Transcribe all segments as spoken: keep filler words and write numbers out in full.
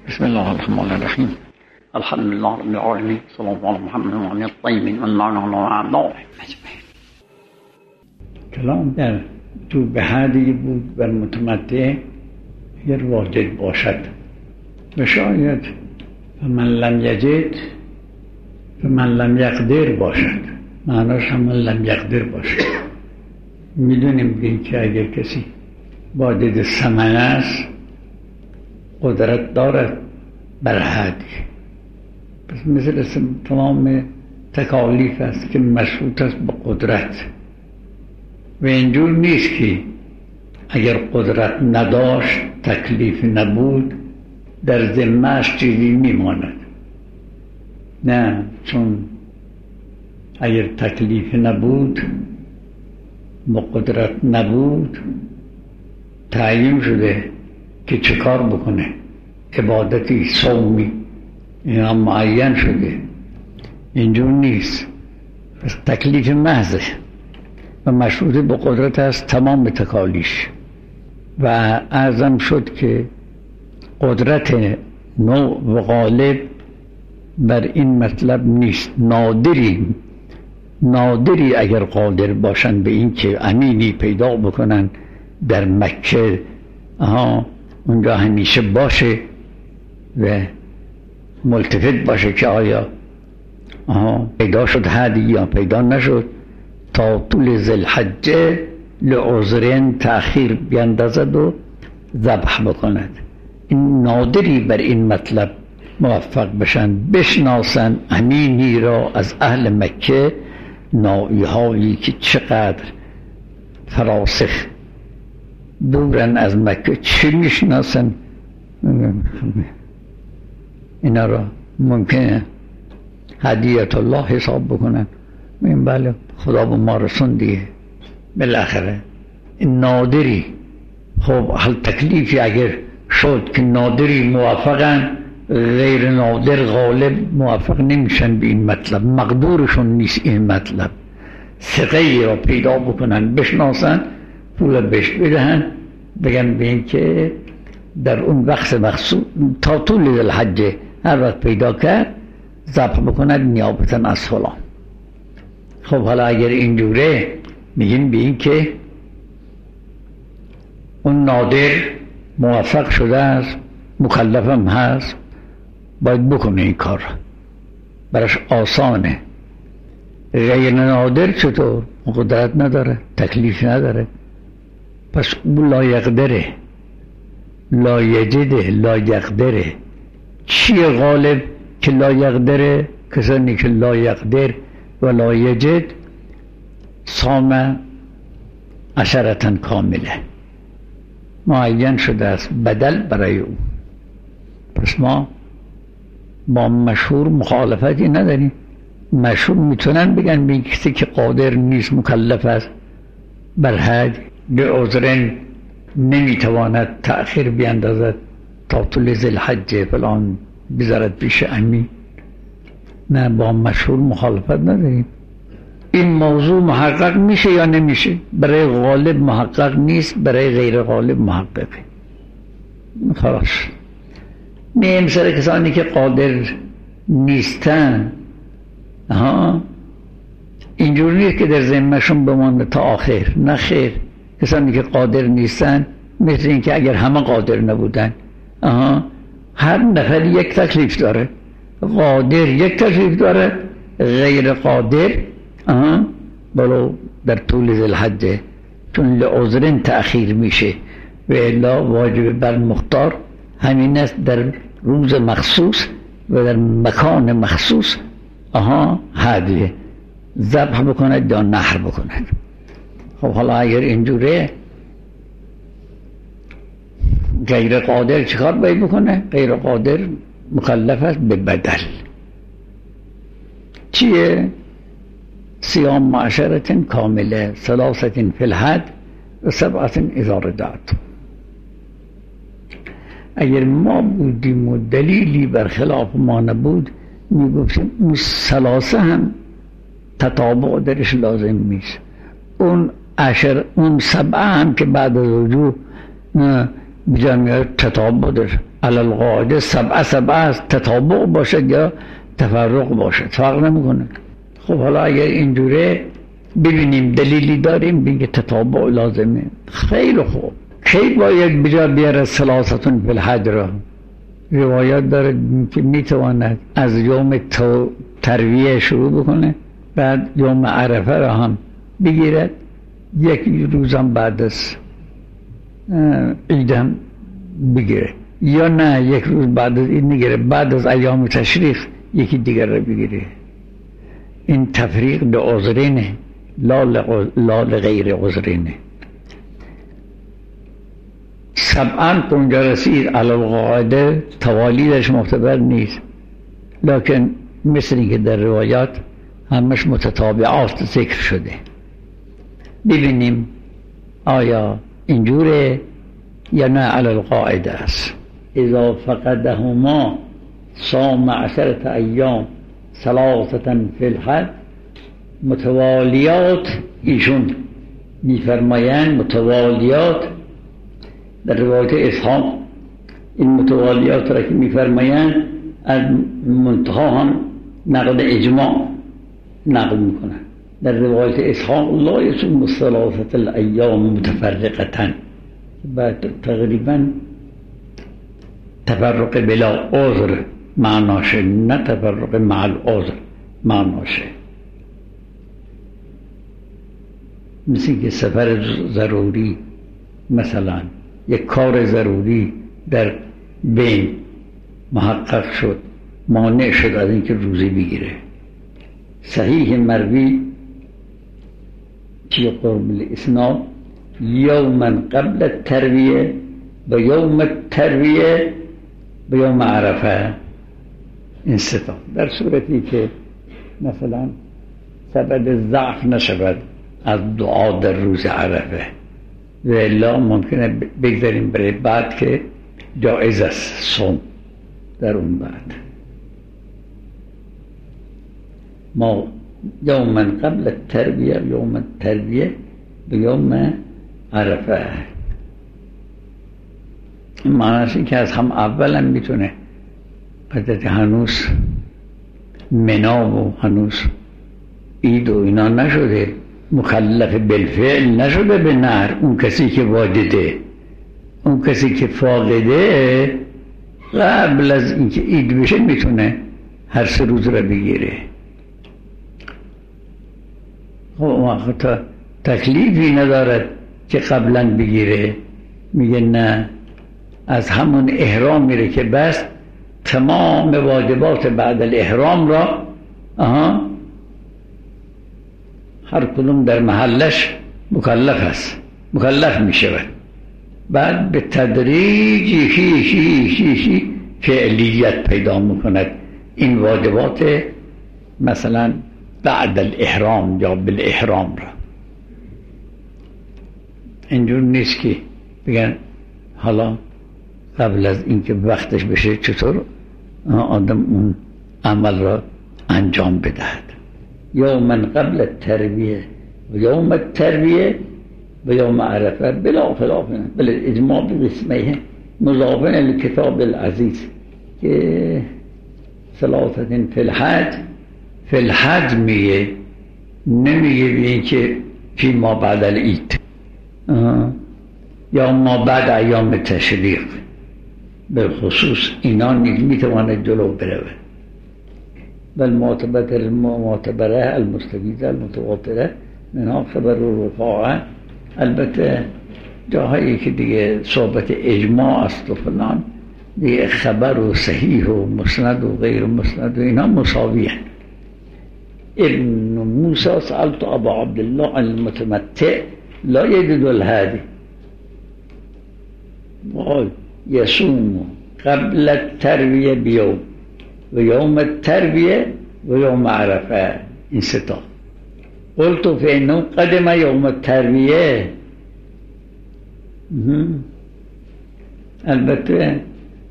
بسم الله الرحمن الرحیم. الحمد لله رب العالمین، صلی الله علی محمد و علی الطیبین و المعنى اعضاء اجمعین. کلام در تو به حدی بود بر متمتع اگر واجد باشد و شاید فمن لم یجد فمن لم یقدر باشد، معناش هم لم یقدر باشد. میدونیم که اگر کسی واجد ثمن است قدرت دارد بر حدی، پس مثل تمام تکالیف است که مشروط است به قدرت و اینجور نیست که اگر قدرت نداشت تکلیف نبود در ذمه‌اش چیزی میماند. نه، چون اگر تکلیف نبود و قدرت نبود تعیین شده که چه کار بکنه، عبادتی صومی اینا معین شده. اینجور نیست، پس تکلیف محضه و مشروط به قدرت است تمام تکالیش. و اعظم شد که قدرت نوع و غالب بر این مطلب نیست. نادری نادری اگر قادر باشن به این که امینی پیدا بکنن در مکه، آها اونجا همیشه باشه و ملتفت باشه که آیا آها پیدا شد حدی یا پیدا نشد، تا طول ذوالحجه لعذرین تأخیر بیندازد و ذبح بکند. این نادری بر این مطلب موفق بشن، بشناسن امینی را از اهل مکه، نوعی هایی که چقدر فراسخ دورن از مکه، چه میشناسن اینا را ممکنه هدیت الله حساب بکنن. این بله خدا به ما رسون دیگه بالاخره. این نادری، خب حال تکلیفی اگر شد که نادری موفقن، غیر نادر غالب موفق نمیشن به این مطلب، مقدورشون نیست این مطلب. ثقه را پیدا بکنن، بشناسن، پول بهش بدهن، بگن به این که در اون وقت مخصوص تا طول ذوالحجه هر وقت پیدا کرد ذبح بکند نیابتا از فلان. خب حالا اگر اینجوره میگیم به این که اون نادر موفق شده است، مکلفم هست، باید بکنه این کار، براش آسانه. غیر نادر چطور؟ قدرت نداره، تکلیف نداره، پس او لا یقدره، لا یجده، لا یقدره. چیه غالب که لا یقدره؟ کسانی که لا یقدر و لا یجد صام عشرتن کامله معین شده است بدل برای او. پس ما با مشهور مخالفتی نداریم. مشهور میتونن بگن به کسی که قادر نیست، مکلف است، بر حد لعذرین نمیتواند تأخیر بیندازد تا طول ذوالحجه فلان بذارد پیش امین. نه، با مشهور مخالفت نداریم. این موضوع محقق میشه یا نمیشه؟ برای غالب محقق نیست، برای غیر غالب محققه. خلاص میم سر کسانی که قادر نیستن، ها اینجور نیست که در ذمهشون بمانده تا آخر. نه خیر، کسانی که قادر نیستن مثل این که اگر همه قادر نبودن، آها هر نفر یک تکلیف داره. قادر یک تکلیف داره، غیر قادر آها بلو در طول ذوالحجه، چون لعذرین تأخیر میشه و الا واجب بر مختار همین است در روز مخصوص و در مکان مخصوص آها هدیه ذبح بکند یا نحر بکند. خب حالا اگر اینجوره غیر قادر چیکار باید بکنه؟ غیر قادر مکلف است به بدل. چیه؟ صیام معشرتن کامله، ثلاثتن فی الحد و سبعتن اذا رجعت. اگر ما بودیم و دلیلی برخلاف ما نبود میگفتیم اون ثلاثه هم تطابق درش لازم نیست. اون عشر اون سبعه هم که بعد از رجوع بجا میاد تطابق در علی القاعده سبعه سبعه است، تطابق باشد یا تفرق باشد فرق نمیکنه. خب حالا اگر اینجوره ببینیم دلیلی داریم بگه تطابق لازمه. خیلی خوب، کی باید بجا بیاره ثلاثتون فی الحج را؟ روایت داره که میتواند از یوم ترویه شروع بکنه، بعد یوم عرفه را هم بگیرد، یک روزم بعد از عیدم بگیره، یا نه یک روز بعد از عید نگیره، بعد از ایام تشریق یکی دیگر را بگیره. این تفریق لعذرینه لا لغیر عذرینه. سبعا اونجا رسید علی القاعده توالیدش معتبر نیست، لکن مثل اینکه در روایات همش متتابعات ذکر شده. ببینیم آیا اینجوره یا نه علی القاعده است. اذا فقدهما صام عشرة ایام ثلاثة فی الحج. متوالیات ایشون میفرمایند متوالیات در روایت اسحاق این متوالیات را که میفرمایند از منتها هم نقل اجماع نقل میکنند. در روایت اسحاق لا یصوم ثلاثة الایام متفرقة، بعد تقریبا تفرق بلا عذر معناشه، نه تفرق مع العذر معناشه. مثل که سفر ضروری، مثلا یک کار ضروری در بین محقق شد، مانع شد از اینکه روزی بگیره. صحیح مروی چی قرب الاسناد یوما قبل الترویه و یوم الترویه و یوم عرفه. این ستا در صورتی که مثلا سبب ضعف نشود از دعا در روز عرفه، و الا ممکنه بگذاریم برای بعد که جایز است صوم در اون بعد. ما یوما قبل الترویه یوم الترویه و یوم عرفه. این معنیش این که از هم اول هم میتونه قدرت هنوز منا و هنوز عید و اینا نشده، مکلف بالفعل نشده به نهر. اون کسی که واجده، اون کسی که فاقده، قبل از اینکه عید بشه میتونه هر سه روز را بگیره. خب وقتا تکلیفی ندارد که قبلا بگیره، میگه نه، از همون احرام میره که بس تمام واجبات بعد الاحرام را آها هر کدوم در محلش مکلف است، مکلف می شود. بعد به تدریج یکی یکی یکی فعلیت پیدا میکند این واجبات مثلا بعد الاحرام یا بالاحرام را. اینجور نیست که بگن حالا قبل از اینکه وقتش بشه چطور آدم اون عمل را انجام بدهد. یوما قبل الترویه و یوم الترویه و یوم عرفه بلا خلاف بلا اجماع بقسمه مضافن الکتاب العزیز که ثلاثة فی الحج. فی الحج میگه، نمیگه این که فی ما بعد العید یا ما بعد ایام تشریق. به خصوص اینا میتواند جلو بروه. بل معتبره المستفیده المتواتره منها خبر رفاعه. البته جاهایی که دیگه صحبت اجماع است و فلان دیگه خبر و صحیح و مسند و غیر مسند و اینا مساویه. ابن موسی سألت ابا عبدالله المتمتع لا يجد الهادي قال يصوم قبل الترویه بیوم و یوم الترویه و یوم عرفه. این ستا. قلت فإنه قدم یوم الترویه. البته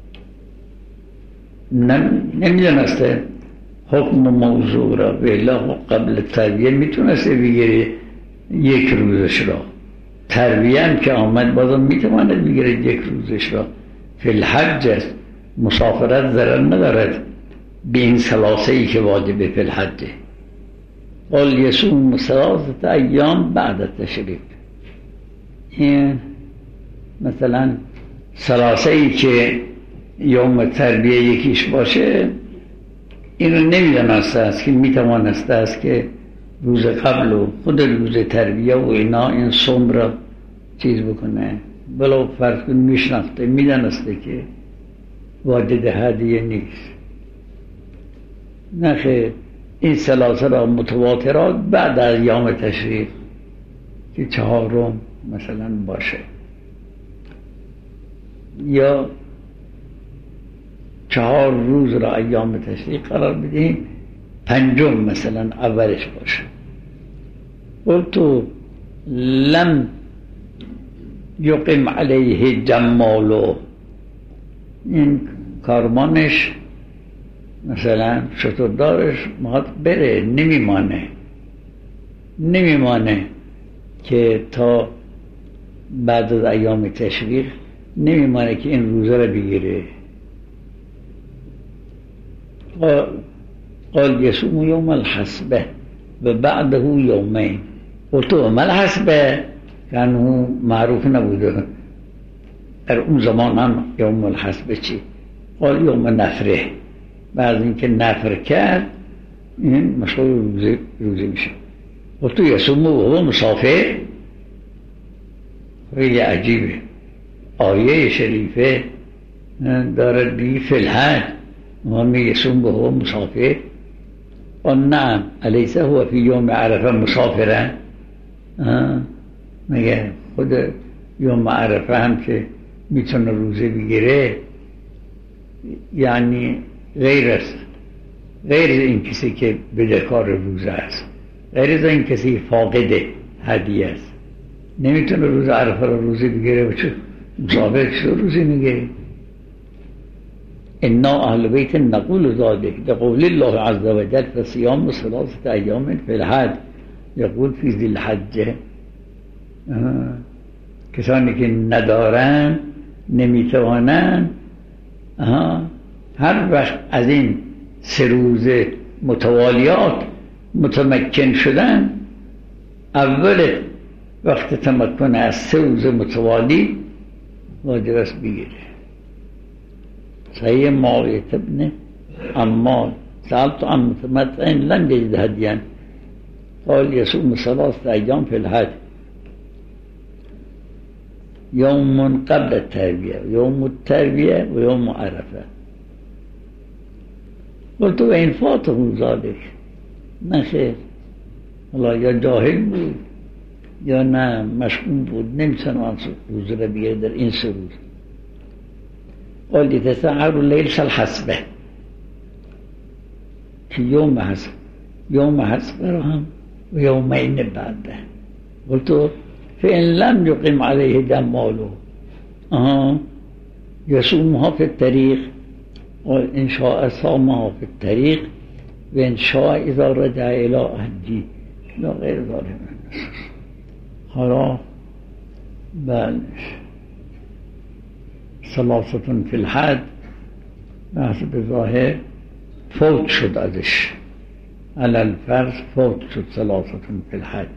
نمیدونسته حکم موضوع را، بلا قبل ترویه میتونسته بگیره یک روزش را. ترویه هم که آمد بازم میتواند بگیره یک روزش را، فی الحج است، مسافرت ضرر ندارد به این ثلاثه ای که واجب فی الحجه. قال یصوم ثلاثه ایام بعد تشریف. این مثلا ثلاثه ای که یوم تربیه یکیش باشه، این رو نمیدانسته است که میتوانسته است که روز قبل و خود روز تربیه و اینا این صوم را چیز بکنه، بلا فرض کن میشناخته میدانسته که واجد هدیه نیست. نخیر، این ثلاثه را متواترات بعد از یوم تشریف که چهارم مثلا باشه، یا چهار روز را ایام تشریق قرار بدهیم، پنجم مثلا اولش باشه. قلتو لم یقم علیه جمالو، این کارمانش مثلا شتردارش مهات بره، نمیمانه نمیمانه که تا بعد از ایام تشریق نمیمانه که این روزه را بگیره. قال یصوم یوم الحسبه و بعده یومین. قلت ما الحسبه کانه معروف نبوده در اون زمان هم یوم الحسبه چی؟ قال یوم نفره، بعد اینکه نفر کرد این مشغول روزه روزه میشه. قلت یصوم و هو مسافر. خیلی عجیبه، آیه شریفه داره بی فی الحج وهم یصوم و هو مسافر. قال نعم الیس هو فی یوم عرفه مسافرا؟ مگه خود یوم عرفه هم که میتونه روزه بگیره، یعنی غیر است، غیر از این کسی که بدهکار روزه است، غیر از این کسی فاقد هدیه است، نمیتونه روز عرفه رو روزه بگیره. بچه مسافر چطور روزه میگیره؟ انا اهل بیت نقول ذلك لقول الله عز وجل فصيام ثلاثه ایام فی الحج یقول فی ذی الحجه. کسانی که ندارن نمیتوانن هر وقت از این سه روز متوالیات متمکن شدن، اول وقت تمکن از سه روز متوالی واجب است بگیره. صحیح معاویه ابن عمار سألت عن متمتع لم يجد هديا قال يصوم ثلاثة أيام في الحج، يوم قبل التربية ويوم التربية ويوم عرفة. قلت وإن فاته ذلك؟ نخیر، حالا یا جاهل بود یا نه مشغول بود، نمیتونه آن روز را بگیره در این سه روز. قال يتسعر الليل كالحسبة في يوم حسب يوم حسبة ويومين بعده. قلت فإن لم يقم عليه جماله آه يصومها في الطريق، وإن شاء صامها في الطريق وإن شاء إذا رجع إلى أهله لا غير ذلك. حالا بل ثلاثة فی الحج به ظاهر فوت شد ازش، علل فرض فوت شد ثلاثة فی الحج.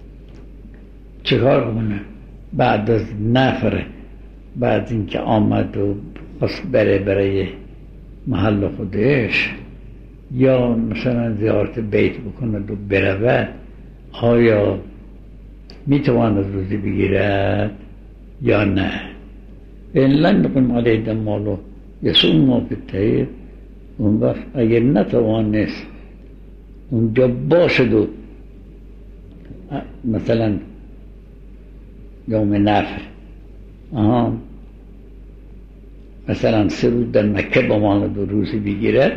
چکار کنه؟ بعد از نفر، بعد اینکه آمد و بس بره برای محل خودش یا مثلا زیارت بیت بکند و برود، آیا میتواند روزی بگیرد یا نه؟ این لن نقیم علیه دمالو یصوم ما فی الطریق. اون وقت اگر نتوانست اونجا باشد و مثلا یوم نفر آها مثلا سه روز در مکه بماند و روزی بگیرد،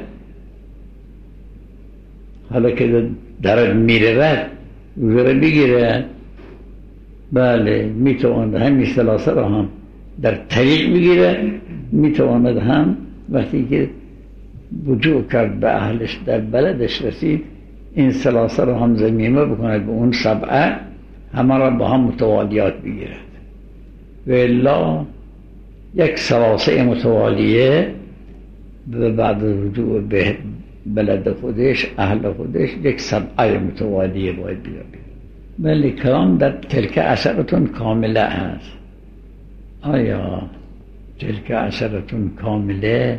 حالا که دارد میرود روزه را بگیرد، بله میتواند همین ثلاثه را هم در طریق بگیره، میتواند هم وقتی که رجوع کرد به اهلش در بلدش رسید این ثلاثه را هم ضمیمه بکند به اون سبعه، همه را با هم متوالیات بگیرد. و الا یک سلاسه متوالیه و بعد رجوع به بلد خودش اهل خودش یک سبعه متوالیه باید بیاره. ولی کلام در تلک عشرتون کامله هست. آیا تلک عشرتون کامله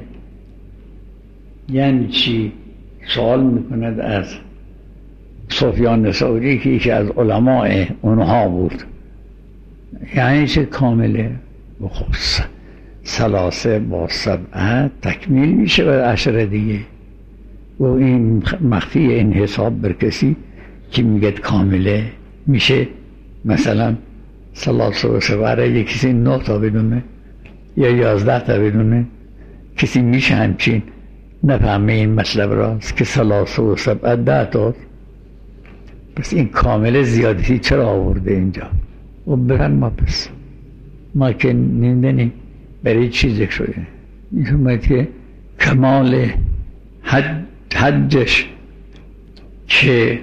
یعنی چی؟ سوال میکند از سفیان ثوری که یکی از علماء اونها بود. یعنی چه کامله؟ بخص سلاسه با سبعه تکمیل میشه و عشر دیگه. و این مخفی این حساب بر کسی که میگه کامله میشه. مثلا سلاسه و سبعه یک کسی نه تا بدونه یا یازده تا بدونه، کسی میشه همچین نفهمه این مطلب راست که سلاسه و سبعه ده تا. پس این کامل زیادتی چرا آورده اینجا؟ و برن ما پس ما که نمیدنیم برای چی ذکر شده. میتونم که کمال حج حجش که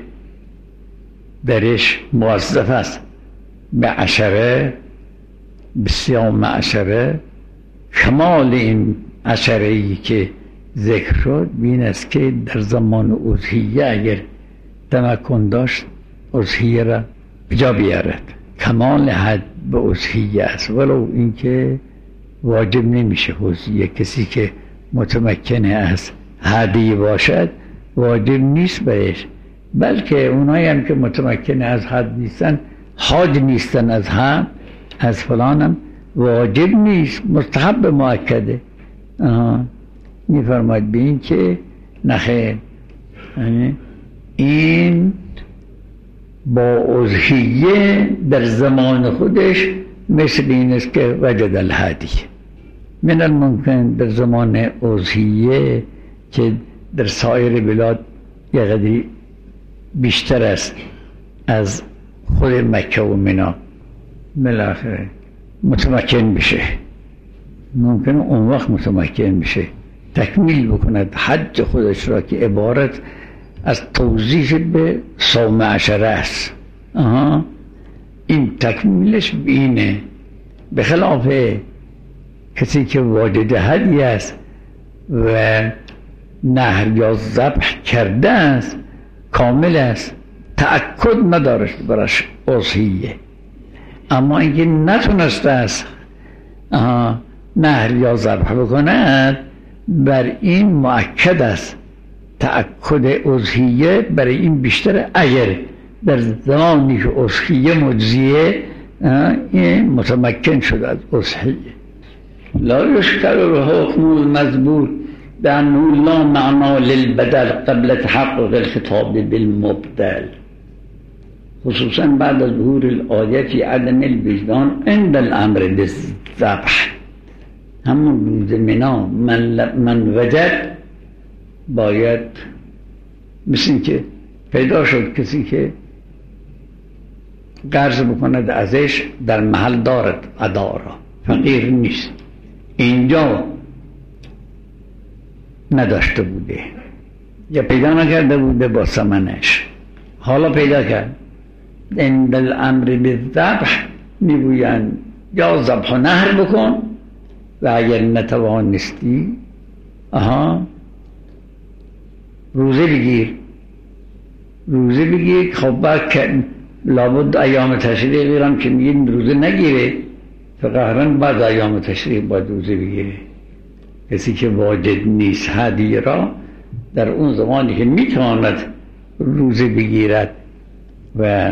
درش موظف است به عشره، به صیام عشره، کمال این عشره ای که ذکر شد این است که در زمان اضحیه اگر تمکن داشت اضحیه را بجا بیارد. کمال حج به اضحیه است، ولو اینکه واجب نمیشه اضحیه. کسی که متمکن از هدیه باشد واجب نیست بهش، بلکه اونایی هم که متمکن از حج نیستن، حاج نیستن، از هم از فلانم واجب نیست، مستحب مؤکده. میفرماید به این که نخیر، این با اضحیه در زمان خودش مثل این است که وجد الهدی. من الممکن در زمان اضحیه که در سایر بلاد یه قدری بیشتر است از خود مکه و منا، بالاخره متمکن بشه، ممکن اون وقت متمکن بشه تکمیل بکند حج خودش را که عبارت از توضیح به صوم عشره است. آها، این تکمیلش بینه، به خلاف کسی که واجد هدیه است و نهر یا ذبح کرده است کامل است، تأکد ندارد برش اضحیه. اما اینکه نتونسته است نهر یا ذبح بکند، بر این مؤکد است تأکد اضحیه. برای این بیشتر اگر در زمانی که اضحیه مجزیه این متمکن شد از اضحیه. لا یشکر حکم المذبور لأنه لا معنى للبدل قبل تحقق الخطاب بالمبدل، خصوصا بعد ظهور الآية في عدم الوجدان عند الأمر بالذبح. همون روز منا من, من وجد باید مثل این که پیدا شد کسی که قرض بکند ازش در محل دارد ادا را، فقیر نیست، اینجا نداشته بوده یا پیدا نکرده بوده با ثمنش، حالا پیدا کرد. عند الامر بالذبح میگویند یا ذبح و نحر بکن و اگر نتوانستی آها روزه بگیر. روزه بگیر خب بعد لابد ایام تشریق هم که میگیم روزه نگیره، فقهرن بعد ایام تشریق باید روزه بگیره. کسی که واجد نیست هدیه را در اون زمانی که میتواند روزه بگیرد و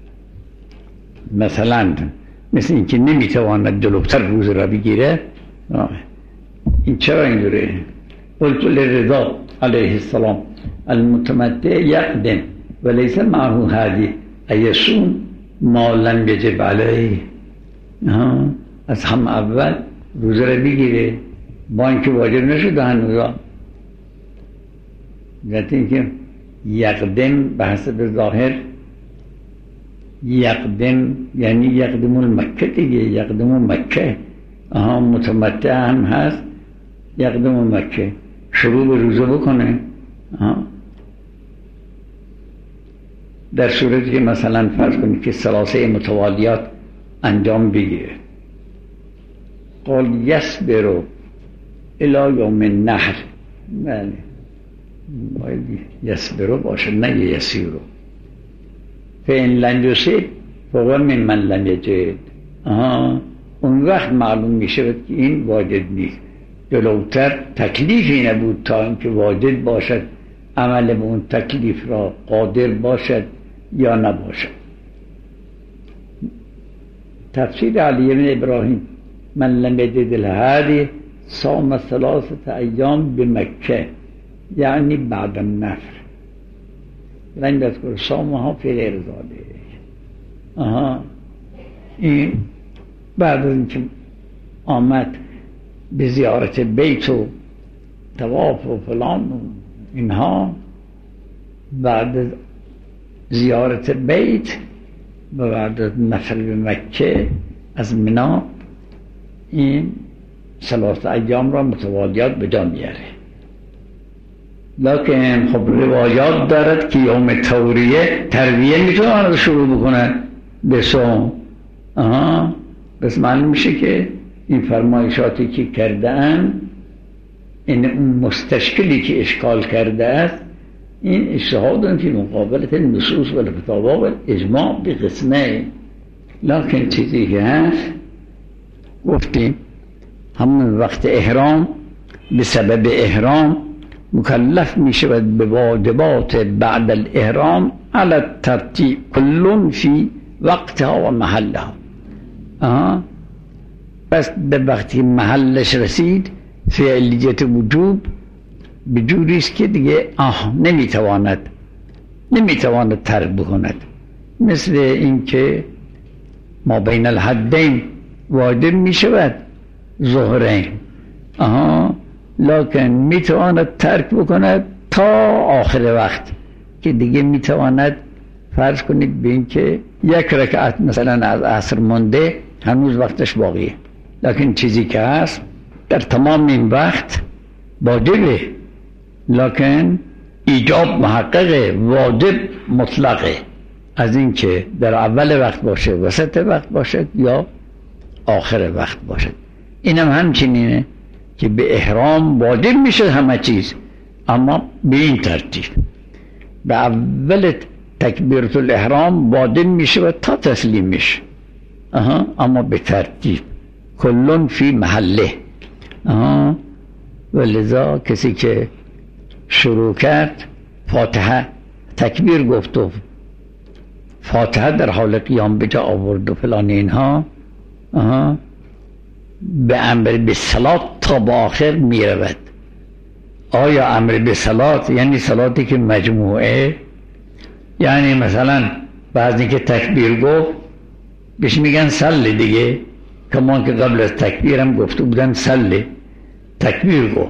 مثلا مثل این که نمیتواند جلوتر روزه را بگیره، این چرا اینجوره؟ قلت للرضا علیه السلام المتمتع یقدم ولیس معه هدی ایسون ما لم یجب علیه. از هم اول روزه را بگیره با اینکه واجب نشده هنوزا. ذاتی اینکه یقدم به حسب ظاهر یقدم یعنی یقدم المکه دیگه، یقدم مکه. آها متمتع هم هست یقدم مکه، شروع به روزه بکنه. آها در صورتی که مثلا فرض کنید که سلاسه متوالیات انجام بگیره، قال یصبر الی یوم النحر. بله باید یصبر باشه نه یسیر. فإن لم یصب فهو ممن لم یجد. آها اون وقت معلوم میشه که این واجد نیست. جلوتر تکلیفی نبود تا اینکه واجد باشد، عمل به اون تکلیف را قادر باشد یا نباشد. تفسیر علی بن ابراهیم من لم یجد الهدی صام ثلاثه ایام بمکه، یعنی بعد النفر. لن یذکر صامها فی غیر ذلک. آها این بعد از اینکه آمد به زیارت بیت و طواف و فلان و اینها، بعد از زیارت بیت و بعد از نفر به مکه از منی، این ثلاث ایام را متوالیات به جا میاره. لکن خب روایات دارد که یوم توریه ترویه میتونه شروع بکنه به صوم. آها بس معلوم میشه که این فرمایشاتی که کرده اند، این اون مستشکلی که اشکال کرده است، این اجتهاد فی مقابلت النصوص و الفتاوی و اجماع به قسمه. لکن چیزی که هست گفتیم همون وقت احرام به سبب احرام مکلف می شود به واجبات بعد الاحرام علی الترتیب کلون فی وقتها و محلها. آه. پس به وقتی محلش رسید فعلیت وجوب به جوری است که دیگه آه نمیتواند نمیتواند ترک بکند. مثل اینکه ما بین الحدین واجب می شود ظهرین، آها لکن میتواند ترک بکند تا آخر وقت که دیگه میتواند فرض کنید به این که یک رکعت مثلا از عصر مونده هنوز وقتش باقیه، لکن چیزی که هست در تمام این وقت واجبه، لکن ایجاب محققه، واجب مطلقه، از این که در اول وقت باشه، وسط وقت باشد یا آخر وقت باشد. اینم همچنینه که به احرام واجب میشه همه چیز، اما به این ترتیب به اول تکبیرت الاحرام واجب میشه و تا تسلیم میشه، اها اما به ترتیب کلون فی محله. اها و لذا کسی که شروع کرد فاتحه تکبیر گفت و فاتحه در حال قیام به جا آورد و فلان اینها، اها به امر به صلات تا با آخر می رود. آیا امر به صلات یعنی صلاتی که مجموعه، یعنی مثلا بعضی که تکبیر گفت بهش میگن صلی دیگه، کمان که قبل از تکبیر هم گفته بودن صلی، تکبیر گفت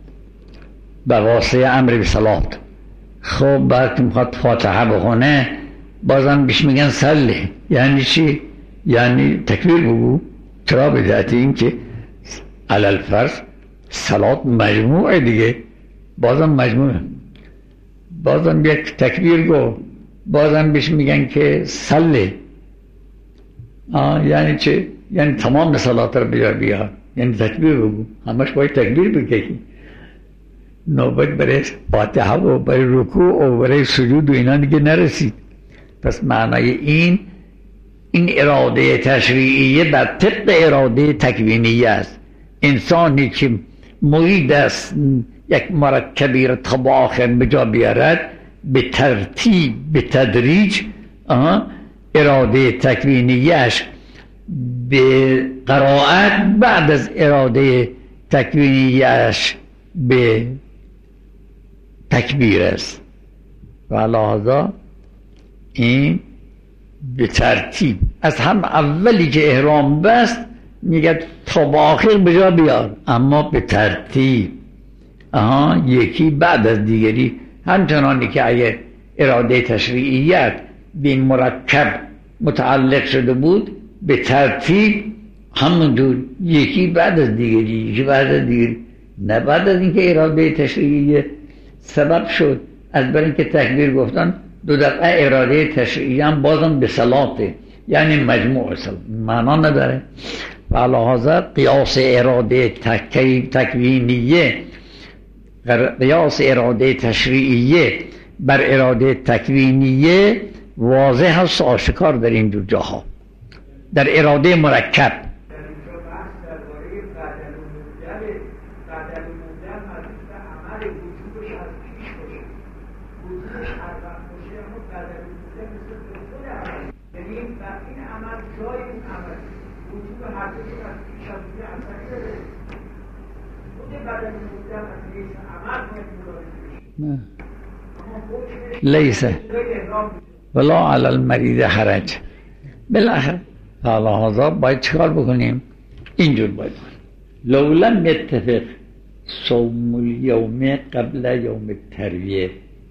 به واسطه امر به صلات. خب بعد که میخواد فاتحه بخونه بازم بهش میگن صلی، یعنی چی؟ یعنی تکبیر بگو. چرا؟ بدعت این که علل فرض صلات مجموعه دیگه، بازم مجموعه، بازم یک تکبیر گو، بازم بهش میگن که صلی. آه یعنی چه؟ یعنی تمام صلات رو بیار بیار، یعنی تکبیر بگو، همش باید تکبیر بگی. نوبت برای فاتحه و برای رکوع و برای سجود و اینا دیگه نرسید. پس معنای این این اراده تشریعیه بر طبق اراده تکوینیه است. انسانی که مرید است یک مرکبی را تا با آخر بجا بیارد، به ترتیب به تدریج اراده تکوینیهش به قرائت بعد از اراده تکوینیهش به تکبیر است. و لحاظا این به ترتیب از هم اولی که احرام بست میگه تا با آخر بجا بیار، اما به ترتیب، آها یکی بعد از دیگری، همچنانی که اگر اراده تشریعیت به مرکب متعلق شده بود به ترتیب همونجور یکی بعد از دیگری، یکی بعد از دیگری، نه بعد از اینکه اراده تشریعیه سبب شد از برای اینکه تکبیر گفتن دو دفعه اراده تشریعی هم بازم به صلاته، یعنی مجموع صلات معنا نداره. فلهذا قیاس اراده تکوینیه قیاس اراده تشریعیه بر اراده تکوینیه واضح هست، آشکار در این دو جاها. در اراده مرکب لیسه ولا علی المریض حرج. بالاخره فلهذا باید چکار بکنیم؟ اینجور باید بکنیم. لو لم يتفق صوم اليوم قبل یوم الترویه،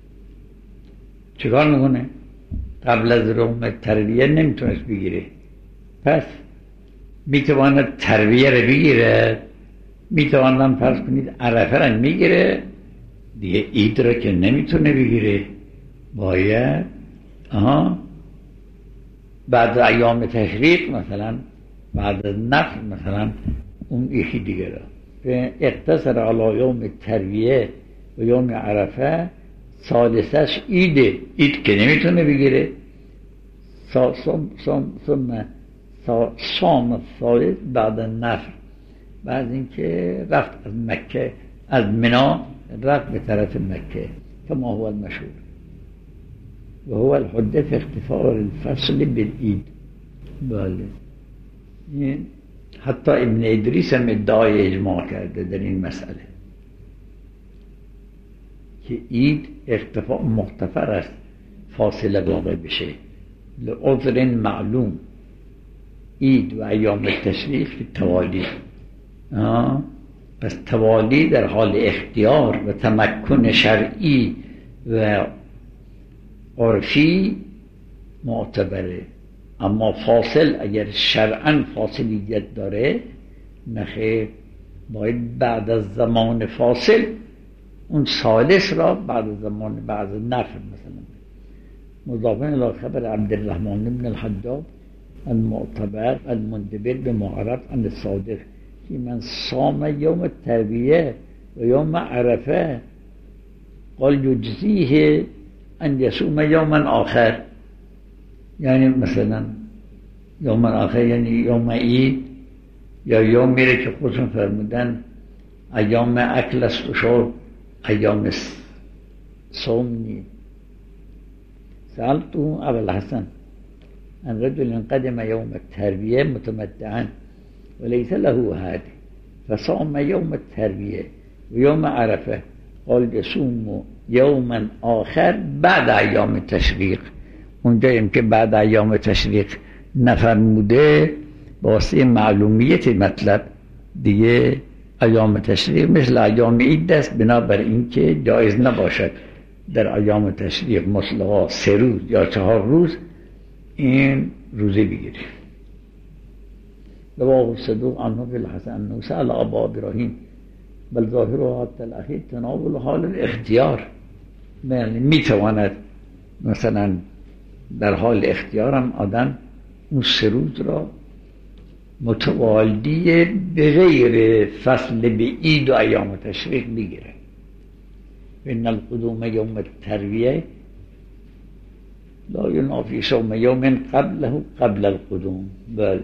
چکار میکنه؟ قبل از یوم ترویه نمیتونست بگیره، پس میتواند ترویه رو بگیره، میتواند فرض کنید عرفه رو میگیره دیگه، عید رو که نمیتونه بگیره، باید آها بعد ایام تشریق مثلا بعد از نفر مثلا اون یکی دیگه را اقتصر علی یوم ترویه و یوم عرفه، سادسش ایده، اید که نمیتونه بگیره، سام سام سام سام سادس بعد نفر، بعد اینکه رفت از مکه از منا رفت به طرف مکه کما هو المشهور و هو الحده فی اختفاء الفصل بالعید. بله این حتی ابن ادریس هم ادعای اجماع کرده در این مسئله که عید اختفاء مغتفر است، فاصله واقع بشه لعذر معلوم. عید و ایام تشریق فی توالی، پس توالی در حال اختیار و تمکن شرعی و عرفی معتبره، اما فاصل اگر شرعاً فاصلیت داره نخیر، باید بعد از زمان فاصل اون ثالث را بعد از زمان بعد از نفر مثلا مضافن الى خبر عبدالرحمن بن الحجاج المعتبر المندبر بمعرف عن الصادق که من صام یوم الترویه و یوم عرفه قال یجزیه ان یصوم یوما آخر، یعنی مثلا یوم آخر یعنی یوم عید یا یوم میره که خودشون فرمودن ایام اکل است و شرب، ایام صوم نی. سألته ابو الحسن ان رجل قدم یوم الترویه متمتعا وليس له هادي فصام يوم الترویه و یوم عرفه قال يصوم یوما آخر بعد ایام تشریق. اونجاییم که بعد ایام تشریق نفرموده واسه معلومیت مطلب دیگه ایام تشریق مثل ایام عید است، بنابر اینکه جایز نباشد در ایام تشریق مثلا سه روز یا چهار روز این روزه بگیره. رواه صدوق عنه فی الحسن انه سأل ابا ابراهیم بل ظاهر حتی الاخیر تناول حال الاختیار، یعنی میتواند مثلا در حال اختیارم آدم اون سه روز را متوالی به غیر فصل به عید و ایام تشریق بگیره. ان القدوم یوم الترویه لا ینافی صوم یوم قبله قبل القدوم. بله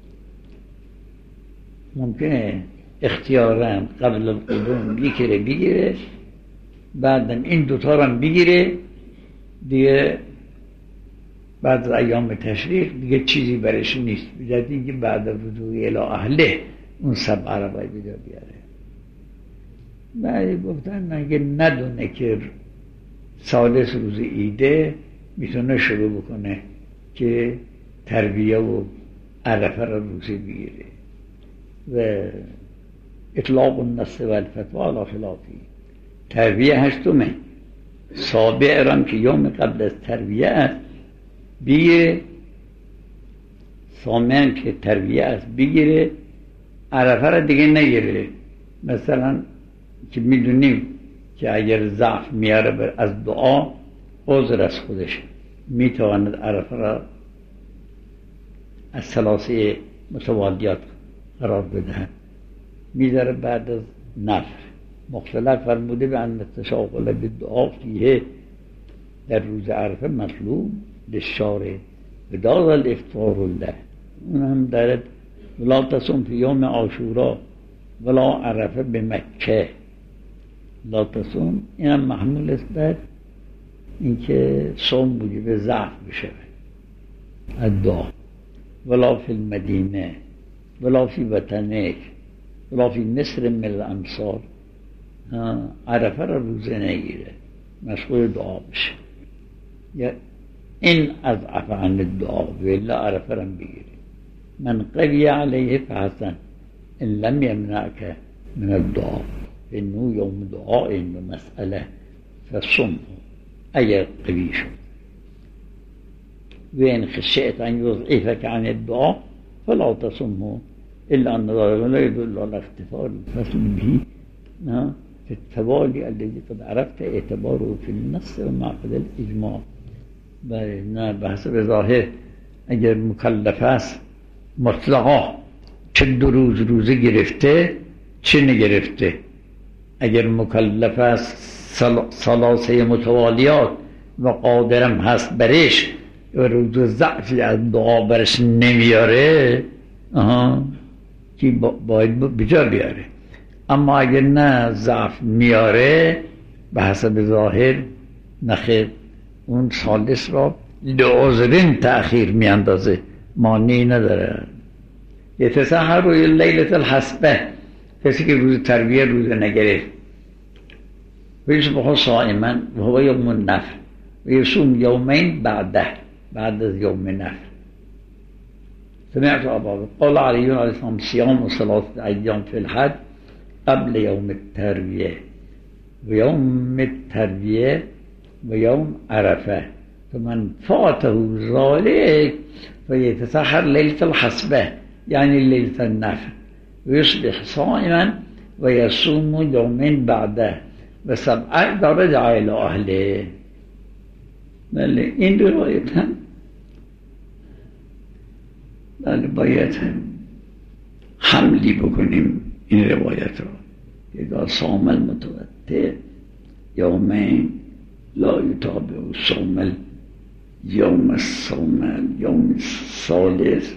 ممکنه اختیارم قبل القدوم یکی رو بگیره، بعدم این دوتا رو بگیره دیگه، بعد از ایام تشریق دیگه چیزی برش نیست، بجد اینکه بعد رجوع الی اهله اون سبعه رو باید بیدار بیاره. بعد گفتن اگه ندونه که سالس روز عیده میتونه شروع بکنه که ترویه و عرفه رو روزی بگیره و اطلاق النص و الفتوى علی خلافی. ترویه هشتمه، سابع رم که یوم قبل از ترویه است بگیره، سامن که ترویه است بگیره، عرفه را دیگه نگیره. مثلا که میدونیم که اگر ضعف میاره بر از دعا عذر از خودش میتواند عرفه را از ثلاثه متوالیات قرار بدهند. میذاره بعد از نفر مختلف فرموده به ان تشاغل به دعا فیه در روز عرفه مطلوب للشارع بداز الافطار له. اون هم دارد ولا تصوم فی یوم عاشورا ولا عرفه به مکه. لا تصوم این هم محمول است در اینکه صوم موجب ضعف بشه الدعا. ولا فی المدینه ولا فی وطنک ولا فی مصر من الامصار. عرفه را روزه نگیره، مشغول دعا بشه. یا این اضعف عن الدعا ولا عرفه را بگیره. من قوی علیه فحسن ان لم یمنعک من الدعا انه یوم دعاء و مسئله فصمه. اگر قوی شد و ان خشیت ان یضعفک عن الدعا فلا تصمه الا ان ذلك لا يدل على اختفاء الفصل به في التوالي الذي قد عرفت اعتباره في النص و معقد الاجماع. نه به حسب ظاهر اگر مکلف است مطلقا چه دو روز روزه گرفته چه نگرفته. اگر مکلف است ثلاثه متوالیات و قادرم هست برش و روز ضعفی از دعا برش نمیاره آها که باید بجا بیاره. اما اگر نه ضعف میاره به حسب ظاهر نخیر اون ثالث را لعذرین تأخیر میاندازه، مانعی نداره. یتسحر روی لیلة الحسبه، کسی که روز ترویه روزه نگرفت و یصبح صائما و هو یوم النفر و یصوم یومین بعده بعد از یوم نفر. سمعت ابا قال علی علیه السلام صیام و ثلاثه ایام فی الحج قبل یوم الترویه و یوم الترویه و یوم عرفه فمن فاته ذلك فیتسحر لیلة الحسبه یعنی لیلة النفر و یصبح صائما و یصوم یومین بعده و سبعه اذا رجع الی اهله. بله این روایت هم بله باید حملی بکنیم این روایت را. اذا صام المتوتر یومین لا یتابع صوم یوم الصوم یوم الثالث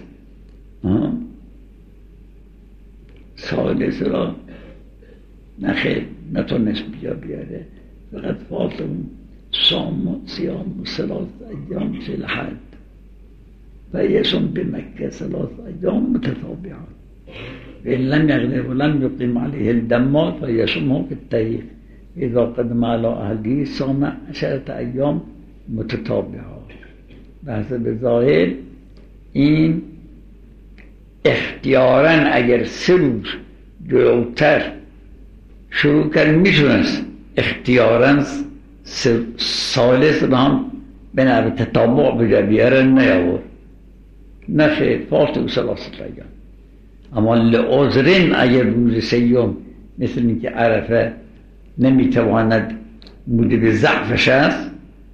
ثالث را نخیر نتونست بیا بیاره، فقط فاطم صام و صیام و ثلاث ایام فی الحج و یصوم بمکه ثلاث ایام متتابعات و ان لم یقدر و لم یقیم علیه الدمات فیصومه فی الطریق اذا قدم علی اهله صام عشرة ایام متتابعات. به حسب ظاهر این اختیاراً اگر سه روز جلوتر شروع کرد میتونست اختیاراً ثالث رو هم به نحو تتابع بجا بیاره نیاورد، نخیر فاطر و ثلاثه ایام. اما لعذرین اگر روز سیوم مثل اینکه عرفه نمیتواند موجب ضعفش است،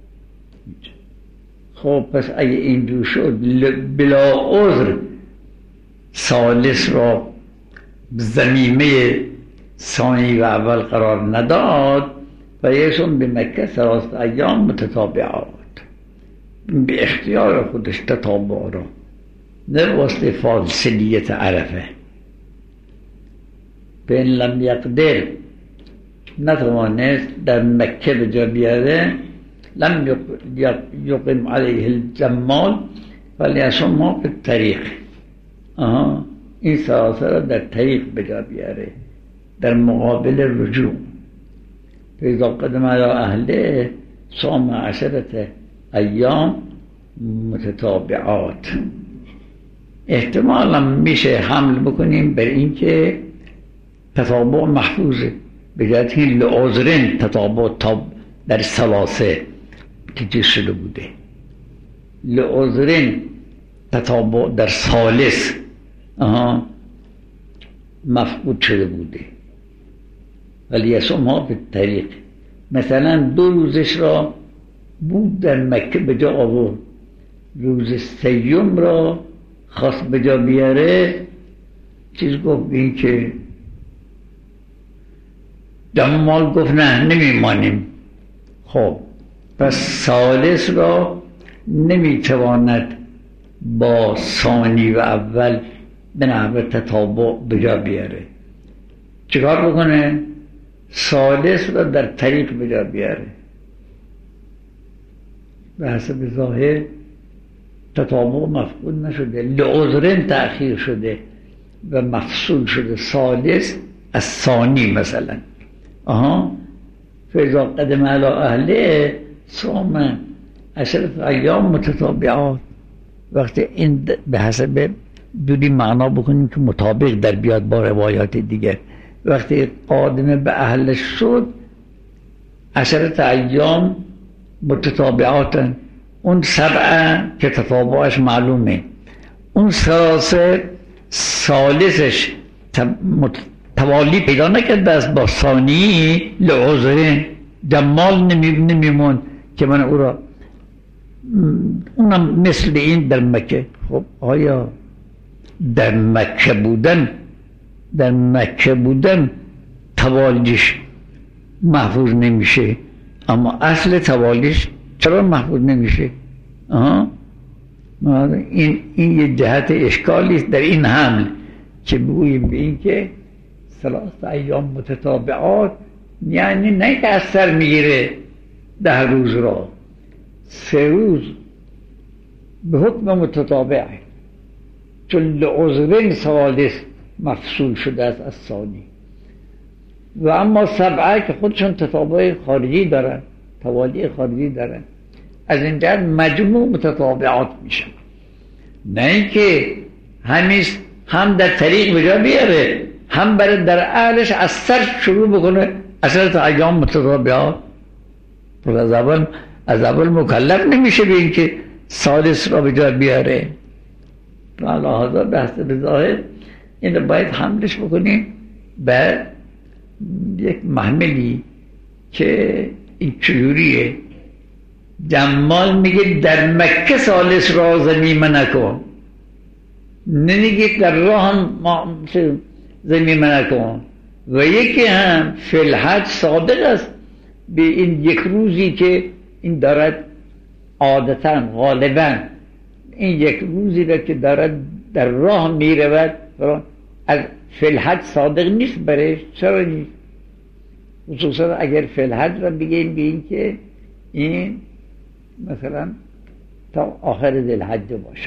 خب پس اگه این دو شد بلا عذر ثالث را ضمیمه ثانی و اول قرار نداد و یصوم به مکه ثلاث ایام متتابعات به اختیار خودش تتابع را، نه واسطه فاصلیت عرفه. به این لم یقدر نتوانست در مکه به جا بیاره لم یقیم علیه الجمال فلیصومه فی الطریق. آها این ثلاثه را در طریق به جا بیاره در مقابل رجوع. فاذا قدم علی اهله صام عشرة ایام متتابعات. احتمالا میشه حمل بکنیم بر این که تتابع محفوظه، به جهت این لعذرین تتابع تاب در ثلاثه که چیز شده بوده، لعذرین تتابع در ثالث آها مفقود شده بوده. ولی یصومها فی الطریق، مثلا دو روزش را بود در مکه به جا آورد، روز سیوم را خواست به جا بیاره چیز گفت این که جمال گفت نه نمیمانیم. خب پس ثالث را نمیتواند با ثانی و اول به نحو تتابع به جا بیاره. چیکار بکنه؟ ثالث را در طریق به جا بیاره. به حسب ظاهر تتابع مفقود نشده، لعذرین تأخیر شده و مفصول شده ثالث از ثانی مثلا. آها فاذا قدم علی اهله صام عشرة ایام متتابعات. وقتی این به حسب دوری معنا بکنیم که مطابق در بیاد با روایات دیگر، وقتی قادم به اهلش شد عشرة ایام متتابعات، اون سبعه که تتابعش معلومه، اون سلاسه ثالثش توالی پیدا نکرده است با ثانی لعذرین، جمال نمیمون که من او را اونم مثل این در مکه. خب آیا در مکه بودن در مکه بودن توالیش محفوظ نمیشه، اما اصل توالیش چرا محفوظ نمیشه؟ آها این این یه جهت اشکالی است در این حمل که بگوییم به این که ثلاث ایام متتابعات یعنی نه که از سر میگیره ده روز را، سه روز به حکم متتابعه، چون لعذرین ثالث مفصول شده است از ثانی. و اما سبعه که خودشون تتابع خارجی دارن، توالی خارجی دارن، از این جهت مجموع متتابعات میشن، نه اینکه همیشه هم در طریق بجا بیاره هم برای در اهلش از سر شروع بکنه عشرة ایام متتابعات. از اول از اول مکلف نمیشه به این که ثالث را بجا بیاره. لحاظا بحث به ظاهر این رو باید حملش بکنیم به یک محملی که این چجوریه. جمال میگه در مکه ثالث را ضمیمه نکن، نمیگه در راه هم ضمیمه نکن. و یکی هم فی الحج صادق است به این یک روزی که این دارد عادتا غالبا این یک روزی را که دارد در راه میرود از فی الحج صادق نیست برش. چرا نیست؟ خصوصا اگر فی الحج را بگیم به این که این مثلا تا آخر ذوالحج باشه.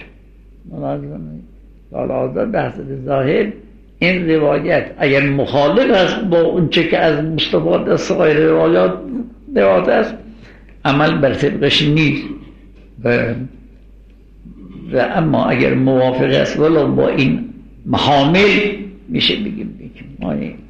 حالا بحث ظاهر این روایت اگر مخالف است با اون چه که از مستفاد از سایر روایات روایت است عمل بر طبقش نیست. و, و اما اگر موافق است ولو با این محامل میشه بگیم بگیم